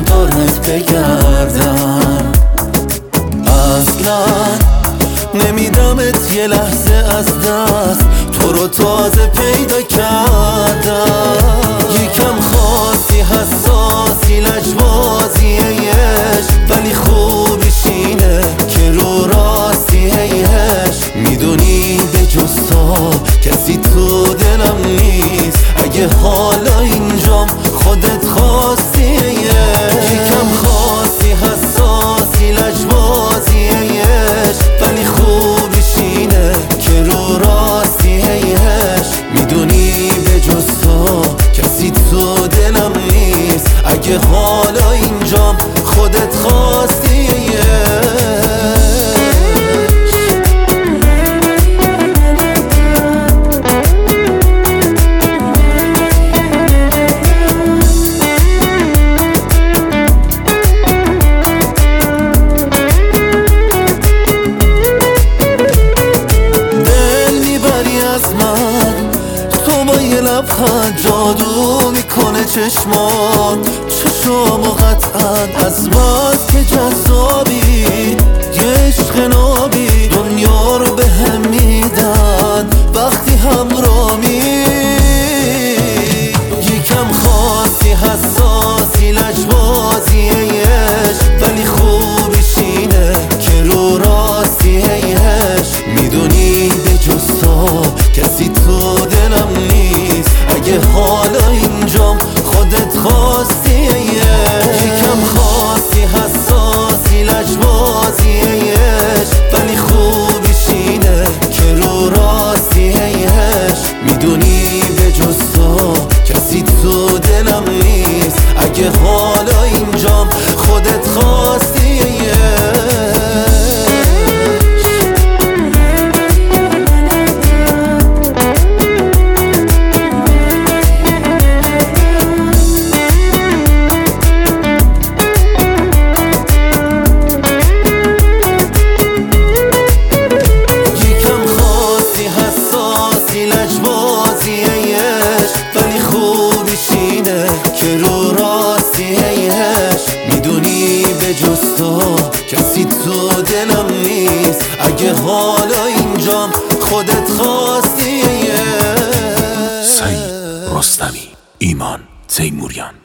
دیدارت بگردم. اصلا نمیدمت یه لحظه از دست، تو رو تازه پیدا کردم. یکم خاصی حساسی لجبازی عشق، ولی خوبیش اینه که رو راستی هیش. میدونی به جز تو کسی تو دلم نیست، اگه حالا اینجام خودت خواستی یکم خاصی حساسی لجبازی عشق، ولی خوبیش اینه که رو راستی هیش. میدونی به جز تو کسی تو دلم نیست، اگه حالا اینجام خودت خواستی لبخند جادو میکنه چشمات، چشامو قطعا از بس که جذابی. یه عشق نابی دنیا رو به هم میدن وقتی همرامی. یکم خاصی حساسی لجبازی عشق، ولی خوبیش اینه که رو راستی هیش. میدونی به جز تو کسی تو دلم نیست، اگه حالا اینجام خودت خواستی یکم خاصی حساسی لجبازی عشق، ولی خوبیش اینه که رو راستی هیش. میدونی به جز تو کسی تو دلم نیست، اگه حالا اینجام خودت خواستی که رو راستی هیش. میدونی به جز تو کسی تو دلم نیست، اگه حالا اینجام خودت خواستی. سعید رستمی، ایمان تیموریان.